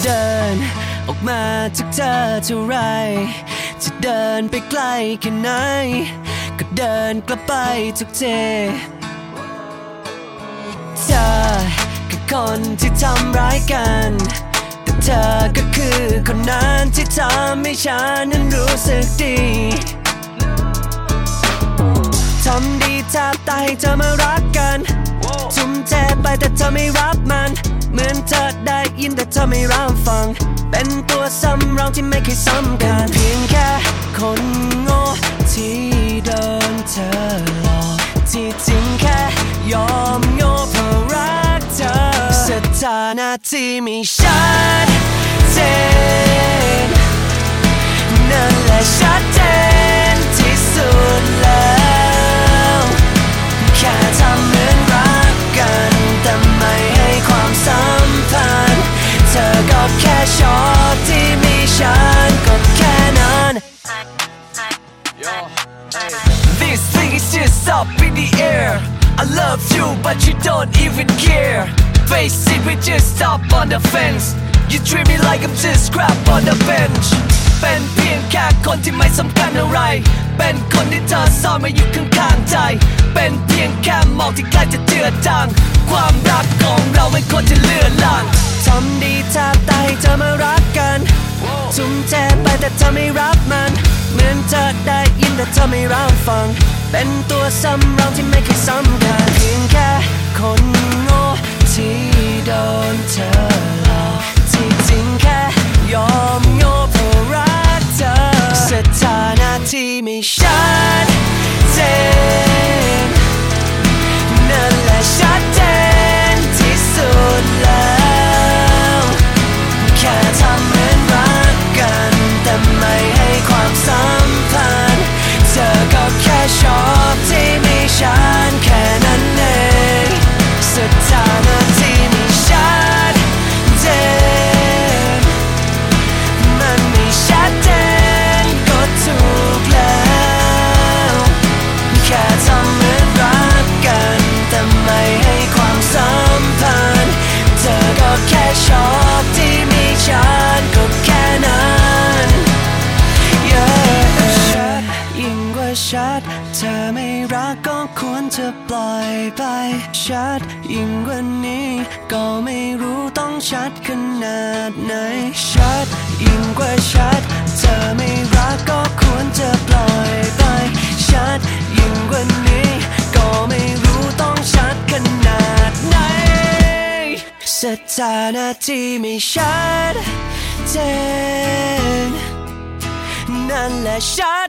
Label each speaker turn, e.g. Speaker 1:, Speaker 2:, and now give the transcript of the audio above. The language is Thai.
Speaker 1: เดินออกมาจากเธอเท่าไรจะเดินไปไกลแค่ไหนก็เดินกลับไปทุกทีเธอคือคนที่ทำร้ายกันแต่เธอก็คือคนนั้นที่ทำให้ฉันนั้นรู้สึกดีทำดีแทบตายให้เธอมารักกันทุ่มเทไปแต่เธอไม่รับมันเหมือนเธอได้ยินแต่เธอไม่รับฟังเป็นตัวสำรองที่ไม่เคยสำคัญเพียงแค่คนโง่ที่โดนเธอหลอกที่จริงแค่ยอมโง่เพราะรักเธอสถานะที่มีชัดเจนนั่นแหละชัดเจนที่สุดแล้วแค่ทำเหมือนรักกันแต่ไม่ให้ความสัมพันธ์เธอก็แค่ชอบที่มีฉันก็แค่นั้น This thing is just up in the air I love you but you don't even care Face it we just stop on the fence You treat me like I'm just crap on the bench เป็นเพียงแค่คนที่ไม่สำคัญอะไรเป็นคนที่เธอซ่อนมาอยู่ข้างๆใจเป็นเพียงแค่หมอกที่ใกล้จะเจือจางความรักของเราไม่ควรจะเลื่อนลางทำดีแทบตายให้เธอมารักกันทุ่มเทไปแต่เธอไม่รับมันเหมือนเธอได้ยินแต่เธอไม่รับฟังเป็นตัวสำรองที่ไม่เคยสำคัญเพียงแค่คนโง่ที่โดนเธอหลอกที่จริงแค่ยอมโง่เพราะรักเธอสถานะที่ไม่ชัดเจนนั่นแหละชัดเจนที่สุดแล้วแค่ทำเหมือนรักกันแต่ไม่ให้ความสัมพันธ์เธอก็แค่ชอบที่มีฉันแค่นั้นเองสถานะที่ไม่ชัดเจนมันไม่ชัดเจนก็ถูกแล้วแค่ทำเหมือนรักกันแต่ไม่ให้ความสัมพันธ์เธอก็แค่ชอบที่มีฉันก็แค่นั้นชัดยิ่งกว่าชัดเธอไม่รักก็ควรจะปล่อยไปชัดยิ่งกว่านี้ก็ไม่รู้ต้องชัดขนาดไหนชัดยิ่งกว่าชัดเธอไม่รักก็ควรจะปล่อยไปชัดยิ่งกว่านี้ก็ไม่รู้ต้องชัดขนาดไหนสถานะที่ไม่ชัดเจนนั่นแหละชั